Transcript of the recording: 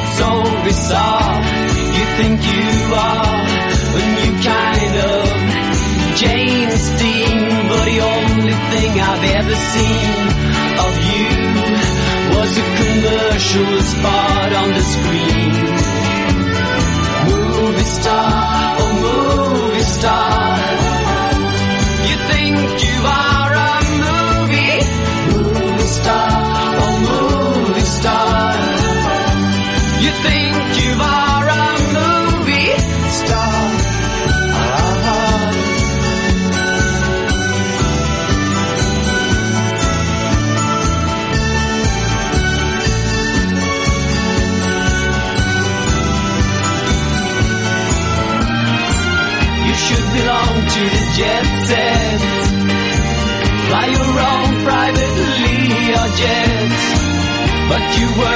so bizarre. You think you are a new kind of James Dean, but the only thing I've ever seen of you was a commercial spot on the screen. Movie star, oh movie star, you think you are a movie star, oh movie star, you think you are a movie star. You should belong to the jet set, fly your own private Learjet, but you were